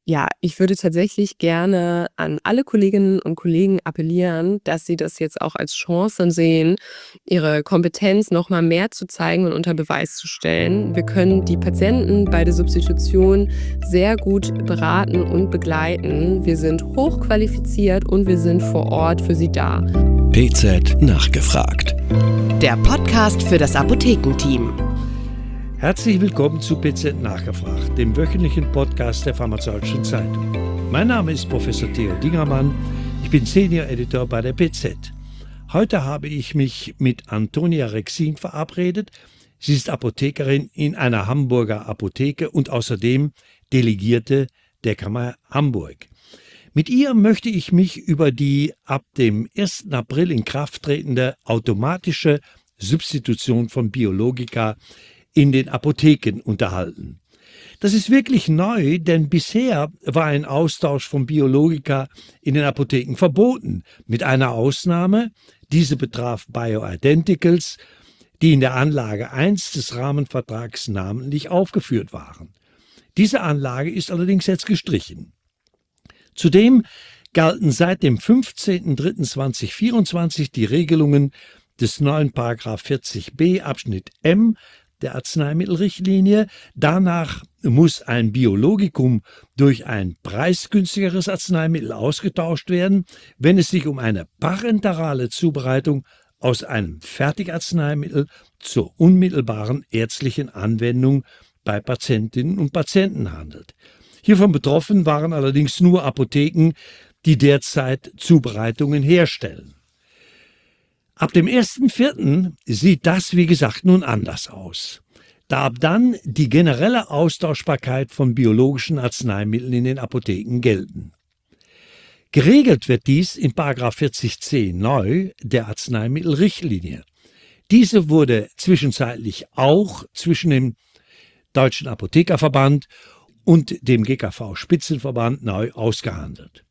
Ja, ich würde tatsächlich gerne an alle Kolleginnen und Kollegen appellieren, dass sie das jetzt auch als Chance sehen, ihre Kompetenz noch mal mehr zu zeigen und unter Beweis zu stellen. Wir können die Patienten bei der Substitution sehr gut beraten und begleiten. Wir sind hochqualifiziert und wir sind vor Ort für sie da. PZ nachgefragt. Der Podcast für das Apothekenteam. Herzlich willkommen zu PZ nachgefragt, dem wöchentlichen Podcast der Pharmazeutischen Zeitung. Mein Name ist Professor Theo Dingermann, ich bin Senior Editor bei der PZ. Heute habe ich mich mit Antonia Rexin verabredet. Sie ist Apothekerin in einer Hamburger Apotheke und außerdem Delegierte der Kammer Hamburg. Mit ihr möchte ich mich über die ab dem 1. April in Kraft tretende automatische Substitution von Biologika in den Apotheken unterhalten. Das ist wirklich neu, denn bisher war ein Austausch von Biologika in den Apotheken verboten, mit einer Ausnahme. Diese betraf Bioidenticals, die in der Anlage 1 des Rahmenvertrags namentlich aufgeführt waren. Diese Anlage ist allerdings jetzt gestrichen. Zudem galten seit dem 15.03.2024 die Regelungen des neuen § 40b Abschnitt M der Arzneimittelrichtlinie. Danach muss ein Biologikum durch ein preisgünstigeres Arzneimittel ausgetauscht werden, wenn es sich um eine parenterale Zubereitung aus einem Fertigarzneimittel zur unmittelbaren ärztlichen Anwendung bei Patientinnen und Patienten handelt. Hiervon betroffen waren allerdings nur Apotheken, die derzeit Zubereitungen herstellen. Ab dem 1.4. sieht das, wie gesagt, nun anders aus, da ab dann die generelle Austauschbarkeit von biologischen Arzneimitteln in den Apotheken gelten. Geregelt wird dies in § 40c neu der Arzneimittelrichtlinie. Diese wurde zwischenzeitlich auch zwischen dem Deutschen Apothekerverband und dem GKV-Spitzenverband neu ausgehandelt.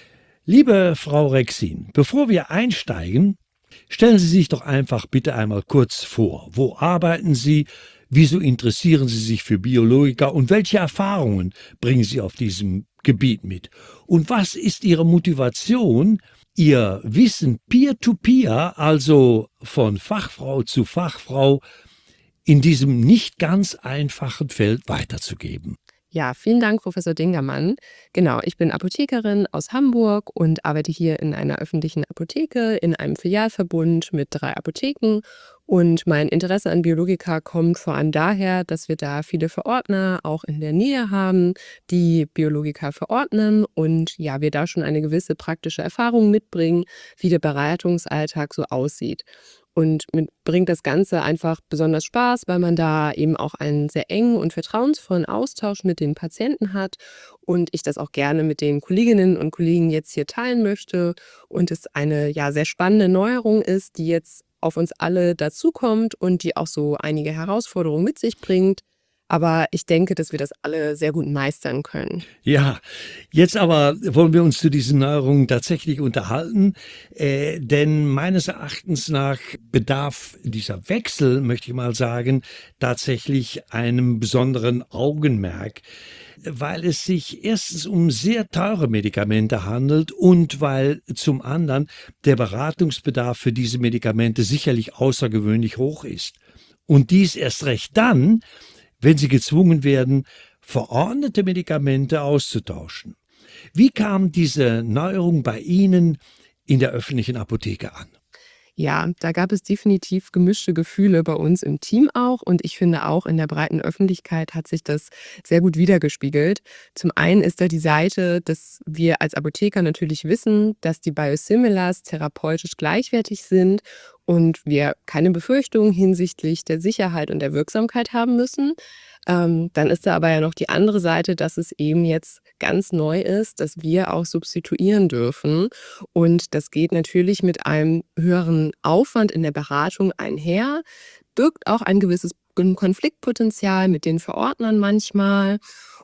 Liebe Frau Rexin, bevor wir einsteigen, stellen Sie sich doch einfach bitte einmal kurz vor. Wo arbeiten Sie? Wieso interessieren Sie sich für Biologika? Und welche Erfahrungen bringen Sie auf diesem Gebiet mit? Und was ist Ihre Motivation, Ihr Wissen peer-to-peer, also von Fachfrau zu Fachfrau, in diesem nicht ganz einfachen Feld weiterzugeben? Ja, vielen Dank, Professor Dingermann. Genau, ich bin Apothekerin aus Hamburg und arbeite hier in einer öffentlichen Apotheke, in einem Filialverbund mit 3 Apotheken. Und mein Interesse an Biologika kommt vor allem daher, dass wir da viele Verordner auch in der Nähe haben, die Biologika verordnen und ja, wir da schon eine gewisse praktische Erfahrung mitbringen, wie der Beratungsalltag so aussieht. Und mir bringt das Ganze einfach besonders Spaß, weil man da eben auch einen sehr engen und vertrauensvollen Austausch mit den Patienten hat und ich das auch gerne mit den Kolleginnen und Kollegen jetzt hier teilen möchte und es eine ja sehr spannende Neuerung ist, die jetzt auf uns alle dazukommt und die auch so einige Herausforderungen mit sich bringt. Aber ich denke, dass wir das alle sehr gut meistern können. Ja, jetzt aber wollen wir uns zu diesen Neuerungen tatsächlich unterhalten, denn meines Erachtens nach bedarf dieser Wechsel, möchte ich mal sagen, tatsächlich einem besonderen Augenmerk, weil es sich erstens um sehr teure Medikamente handelt und weil zum anderen der Beratungsbedarf für diese Medikamente sicherlich außergewöhnlich hoch ist. Und dies erst recht dann, wenn sie gezwungen werden, verordnete Medikamente auszutauschen. Wie kam diese Neuerung bei Ihnen in der öffentlichen Apotheke an? Ja, da gab es definitiv gemischte Gefühle bei uns im Team auch und ich finde auch in der breiten Öffentlichkeit hat sich das sehr gut widergespiegelt. Zum einen ist da die Seite, dass wir als Apotheker natürlich wissen, dass die Biosimilars therapeutisch gleichwertig sind und wir keine Befürchtungen hinsichtlich der Sicherheit und der Wirksamkeit haben müssen. Dann ist da aber ja noch die andere Seite, dass es eben jetzt ganz neu ist, dass wir auch substituieren dürfen. Und das geht natürlich mit einem höheren Aufwand in der Beratung einher, birgt auch ein gewisses Konfliktpotenzial mit den Verordnern manchmal.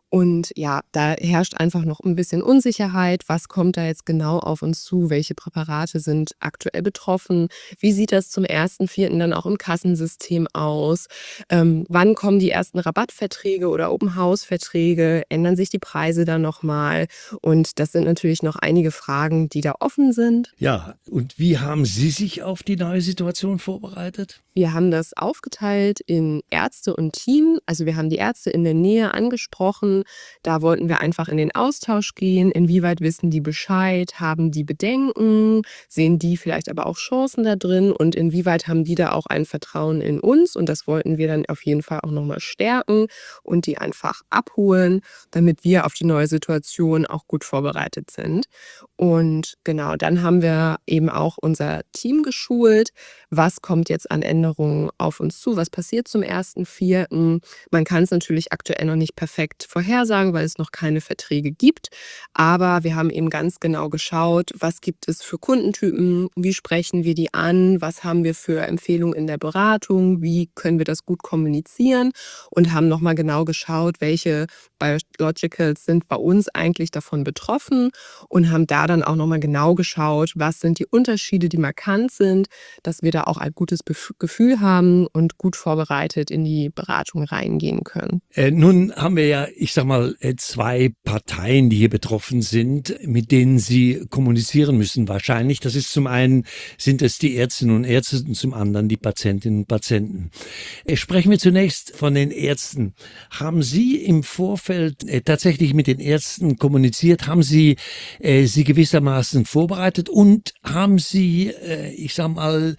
Und ja, da herrscht einfach noch ein bisschen Unsicherheit. Was kommt da jetzt genau auf uns zu? Welche Präparate sind aktuell betroffen? Wie sieht das zum 1.4. dann auch im Kassensystem aus? Wann kommen die ersten Rabattverträge oder Open-House-Verträge? Ändern sich die Preise dann noch mal? Und das sind natürlich noch einige Fragen, die da offen sind. Ja, und wie haben Sie sich auf die neue Situation vorbereitet? Wir haben das aufgeteilt in Ärzte und Team. Also wir haben die Ärzte in der Nähe angesprochen. Da wollten wir einfach in den Austausch gehen. Inwieweit wissen die Bescheid? Haben die Bedenken? Sehen die vielleicht aber auch Chancen da drin? Und inwieweit haben die da auch ein Vertrauen in uns? Und das wollten wir dann auf jeden Fall auch nochmal stärken und die einfach abholen, damit wir auf die neue Situation auch gut vorbereitet sind. Und genau, dann haben wir eben auch unser Team geschult. Was kommt jetzt an Änderungen auf uns zu? Was passiert zum 1.4.? Man kann es natürlich aktuell noch nicht perfekt vorhersagen, weil es noch keine Verträge gibt. Aber wir haben eben ganz genau geschaut, was gibt es für Kundentypen, wie sprechen wir die an, was haben wir für Empfehlungen in der Beratung, wie können wir das gut kommunizieren und haben nochmal genau geschaut, welche Biologicals sind bei uns eigentlich davon betroffen und haben da dann auch nochmal genau geschaut, was sind die Unterschiede, die markant sind, dass wir da auch ein gutes Gefühl haben und gut vorbereitet in die Beratung reingehen können. Nun haben wir ja, ich sag mal, zwei Parteien, die hier betroffen sind, mit denen Sie kommunizieren müssen wahrscheinlich. Das ist zum einen, sind es die Ärztinnen und Ärzte und zum anderen die Patientinnen und Patienten. Sprechen wir zunächst von den Ärzten. Haben Sie im Vorfeld tatsächlich mit den Ärzten kommuniziert? Haben Sie sie gewissermaßen vorbereitet und haben Sie, ich sag mal,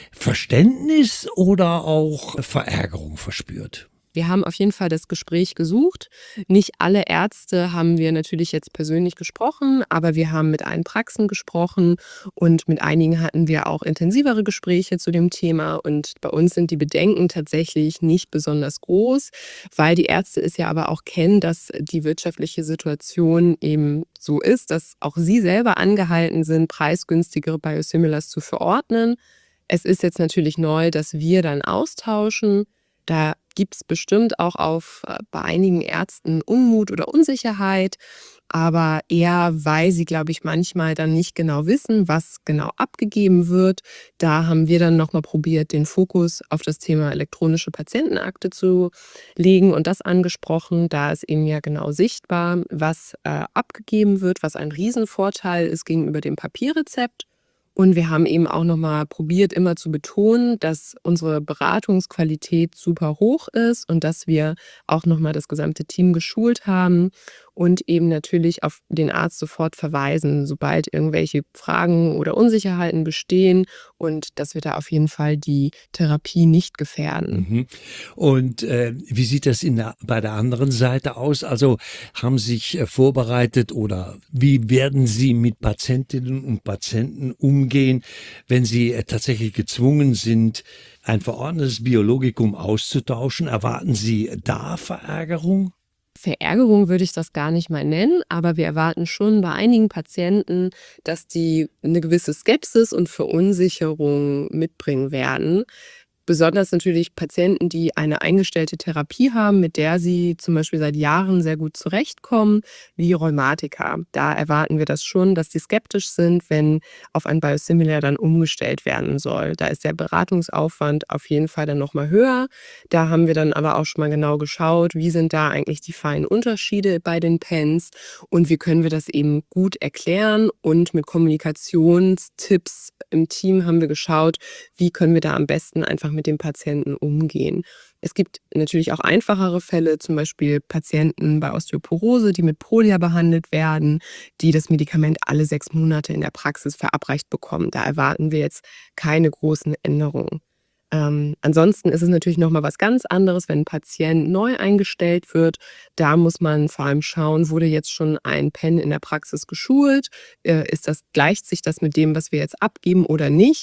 Verständnis oder auch Verärgerung verspürt? Wir haben auf jeden Fall das Gespräch gesucht. Nicht alle Ärzte haben wir natürlich jetzt persönlich gesprochen, aber wir haben mit allen Praxen gesprochen und mit einigen hatten wir auch intensivere Gespräche zu dem Thema. Und bei uns sind die Bedenken tatsächlich nicht besonders groß, weil die Ärzte es ja aber auch kennen, dass die wirtschaftliche Situation eben so ist, dass auch sie selber angehalten sind, preisgünstigere Biosimilars zu verordnen. Es ist jetzt natürlich neu, dass wir dann austauschen. Da gibt es bestimmt auch bei einigen Ärzten Unmut oder Unsicherheit, aber eher, weil sie, glaube ich, manchmal dann nicht genau wissen, was genau abgegeben wird. Da haben wir dann nochmal probiert, den Fokus auf das Thema elektronische Patientenakte zu legen und das angesprochen. Da ist eben ja genau sichtbar, was abgegeben wird, was ein Riesenvorteil ist gegenüber dem Papierrezept. Und wir haben eben auch nochmal probiert, immer zu betonen, dass unsere Beratungsqualität super hoch ist und dass wir auch nochmal das gesamte Team geschult haben und eben natürlich auf den Arzt sofort verweisen, sobald irgendwelche Fragen oder Unsicherheiten bestehen und dass wir da auf jeden Fall die Therapie nicht gefährden. Mhm. Und wie sieht das bei der anderen Seite aus? Also haben Sie sich vorbereitet oder wie werden Sie mit Patientinnen und Patienten umgehen, wenn sie tatsächlich gezwungen sind, ein verordnetes Biologikum auszutauschen? Erwarten Sie da Verärgerung? Verärgerung würde ich das gar nicht mal nennen, aber wir erwarten schon bei einigen Patienten, dass die eine gewisse Skepsis und Verunsicherung mitbringen werden. Besonders natürlich Patienten, die eine eingestellte Therapie haben, mit der sie zum Beispiel seit Jahren sehr gut zurechtkommen, wie Rheumatiker. Da erwarten wir das schon, dass die skeptisch sind, wenn auf ein Biosimilar dann umgestellt werden soll. Da ist der Beratungsaufwand auf jeden Fall dann nochmal höher. Da haben wir dann aber auch schon mal genau geschaut, wie sind da eigentlich die feinen Unterschiede bei den Pens und wie können wir das eben gut erklären. Und mit Kommunikationstipps im Team haben wir geschaut, wie können wir da am besten einfach mit dem Patienten umgehen. Es gibt natürlich auch einfachere Fälle, zum Beispiel Patienten bei Osteoporose, die mit Prolia behandelt werden, die das Medikament alle 6 Monate in der Praxis verabreicht bekommen. Da erwarten wir jetzt keine großen Änderungen. Ansonsten ist es natürlich nochmal was ganz anderes, wenn ein Patient neu eingestellt wird. Da muss man vor allem schauen, wurde jetzt schon ein Pen in der Praxis geschult? Gleicht sich das mit dem, was wir jetzt abgeben oder nicht?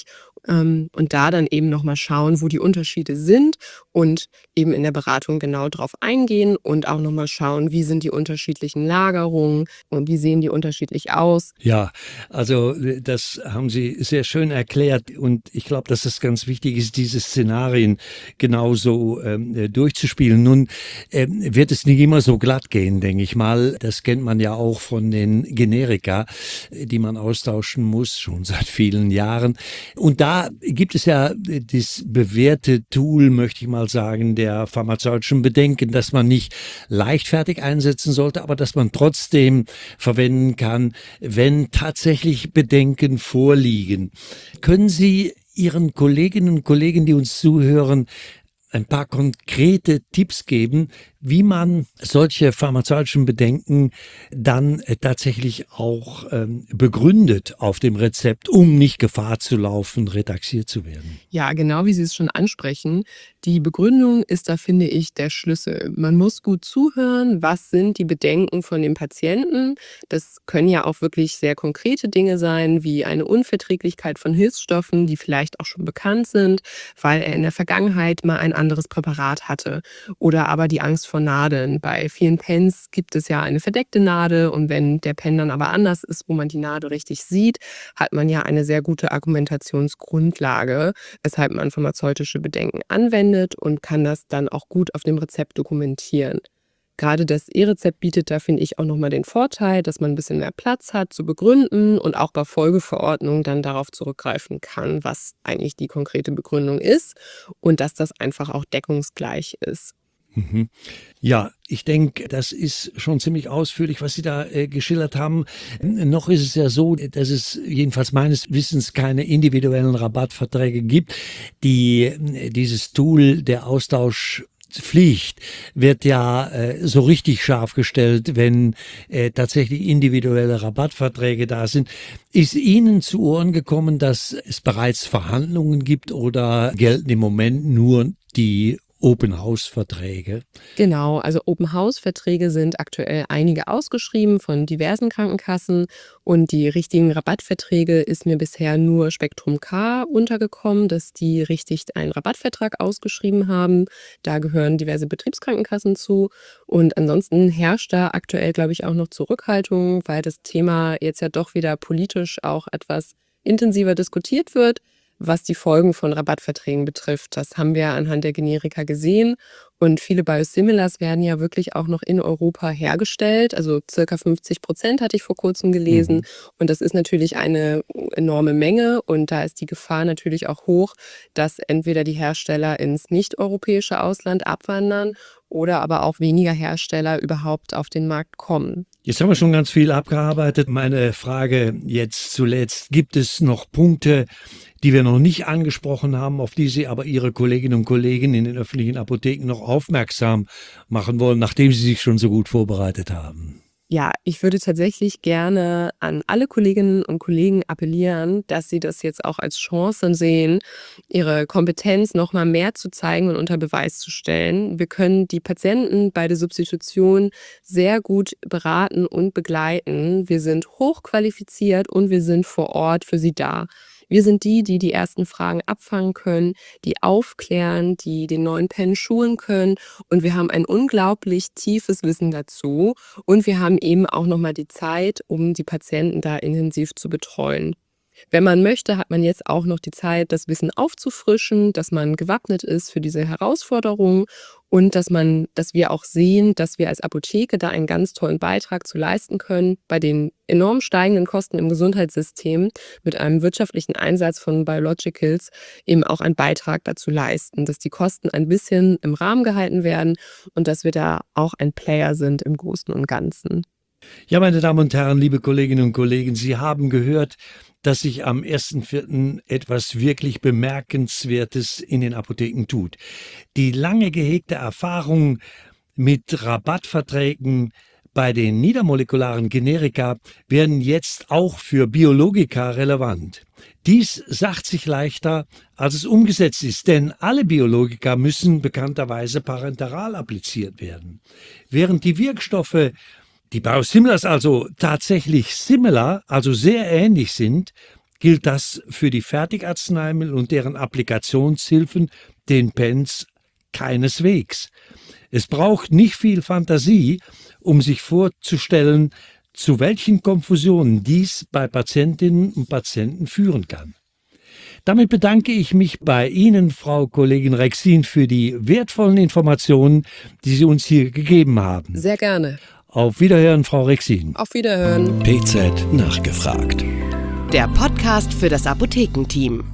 Und da dann eben nochmal schauen, wo die Unterschiede sind und eben in der Beratung genau drauf eingehen und auch nochmal schauen, wie sind die unterschiedlichen Lagerungen und wie sehen die unterschiedlich aus. Ja, also das haben Sie sehr schön erklärt und ich glaube, dass es ganz wichtig ist, diese Szenarien genauso durchzuspielen. Nun wird es nicht immer so glatt gehen, denke ich mal. Das kennt man ja auch von den Generika, die man austauschen muss, schon seit vielen Jahren. Und da gibt es ja das bewährte Tool, möchte ich mal sagen, der pharmazeutischen Bedenken, dass man nicht leichtfertig einsetzen sollte, aber dass man trotzdem verwenden kann, wenn tatsächlich Bedenken vorliegen. Können Sie Ihren Kolleginnen und Kollegen, die uns zuhören, ein paar konkrete Tipps geben, wie man solche pharmazeutischen Bedenken dann tatsächlich auch begründet auf dem Rezept, um nicht Gefahr zu laufen, retaxiert zu werden? Ja, genau wie Sie es schon ansprechen. Die Begründung ist da, finde ich, der Schlüssel. Man muss gut zuhören, was sind die Bedenken von dem Patienten. Das können ja auch wirklich sehr konkrete Dinge sein, wie eine Unverträglichkeit von Hilfsstoffen, die vielleicht auch schon bekannt sind, weil er in der Vergangenheit mal ein anderes Präparat hatte. Oder aber die Angst vor Nadeln. Bei vielen Pens gibt es ja eine verdeckte Nadel und wenn der Pen dann aber anders ist, wo man die Nadel richtig sieht, hat man ja eine sehr gute Argumentationsgrundlage, weshalb man pharmazeutische Bedenken anwendet und kann das dann auch gut auf dem Rezept dokumentieren. Gerade das E-Rezept bietet da, finde ich, auch nochmal den Vorteil, dass man ein bisschen mehr Platz hat zu begründen und auch bei Folgeverordnungen dann darauf zurückgreifen kann, was eigentlich die konkrete Begründung ist und dass das einfach auch deckungsgleich ist. Mhm. Ja, ich denke, das ist schon ziemlich ausführlich, was Sie da geschildert haben. Noch ist es ja so, dass es jedenfalls meines Wissens keine individuellen Rabattverträge gibt. Dieses Tool der Austauschpflicht wird ja so richtig scharf gestellt, wenn tatsächlich individuelle Rabattverträge da sind. Ist Ihnen zu Ohren gekommen, dass es bereits Verhandlungen gibt oder gelten im Moment nur die Open-House-Verträge? Genau, also Open-House-Verträge sind aktuell einige ausgeschrieben von diversen Krankenkassen und die richtigen Rabattverträge ist mir bisher nur Spektrum K untergekommen, dass die richtig einen Rabattvertrag ausgeschrieben haben. Da gehören diverse Betriebskrankenkassen zu und ansonsten herrscht da aktuell, glaube ich, auch noch Zurückhaltung, weil das Thema jetzt ja doch wieder politisch auch etwas intensiver diskutiert wird. Was die Folgen von Rabattverträgen betrifft. Das haben wir anhand der Generika gesehen und viele Biosimilars werden ja wirklich auch noch in Europa hergestellt, also circa 50% hatte ich vor kurzem gelesen und das ist natürlich eine enorme Menge und da ist die Gefahr natürlich auch hoch, dass entweder die Hersteller ins nicht-europäische Ausland abwandern oder aber auch weniger Hersteller überhaupt auf den Markt kommen. Jetzt haben wir schon ganz viel abgearbeitet. Meine Frage jetzt zuletzt, gibt es noch Punkte, die wir noch nicht angesprochen haben, auf die Sie aber Ihre Kolleginnen und Kollegen in den öffentlichen Apotheken noch aufmerksam machen wollen, nachdem Sie sich schon so gut vorbereitet haben? Ja, ich würde tatsächlich gerne an alle Kolleginnen und Kollegen appellieren, dass sie das jetzt auch als Chance sehen, ihre Kompetenz noch mal mehr zu zeigen und unter Beweis zu stellen. Wir können die Patienten bei der Substitution sehr gut beraten und begleiten. Wir sind hochqualifiziert und wir sind vor Ort für sie da. Wir sind die, die die ersten Fragen abfangen können, die aufklären, die den neuen Pen schulen können und wir haben ein unglaublich tiefes Wissen dazu und wir haben eben auch noch mal die Zeit, um die Patienten da intensiv zu betreuen. Wenn man möchte, hat man jetzt auch noch die Zeit, das Wissen aufzufrischen, dass man gewappnet ist für diese Herausforderungen und dass wir auch sehen, dass wir als Apotheke da einen ganz tollen Beitrag zu leisten können, bei den enorm steigenden Kosten im Gesundheitssystem mit einem wirtschaftlichen Einsatz von Biologicals eben auch einen Beitrag dazu leisten, dass die Kosten ein bisschen im Rahmen gehalten werden und dass wir da auch ein Player sind im Großen und Ganzen. Ja, meine Damen und Herren, liebe Kolleginnen und Kollegen, Sie haben gehört, dass sich am 1.4. etwas wirklich Bemerkenswertes in den Apotheken tut. Die lange gehegte Erfahrung mit Rabattverträgen bei den niedermolekularen Generika werden jetzt auch für Biologika relevant. Dies sagt sich leichter, als es umgesetzt ist, denn alle Biologika müssen bekannterweise parenteral appliziert werden. Während die Wirkstoffe, die Biosimilars also tatsächlich similar, also sehr ähnlich sind, gilt das für die Fertigarzneimittel und deren Applikationshilfen, den Pens, keineswegs. Es braucht nicht viel Fantasie, um sich vorzustellen, zu welchen Konfusionen dies bei Patientinnen und Patienten führen kann. Damit bedanke ich mich bei Ihnen, Frau Kollegin Rexin, für die wertvollen Informationen, die Sie uns hier gegeben haben. Sehr gerne. Auf Wiederhören, Frau Rexin. Auf Wiederhören. PZ nachgefragt. Der Podcast für das Apothekenteam.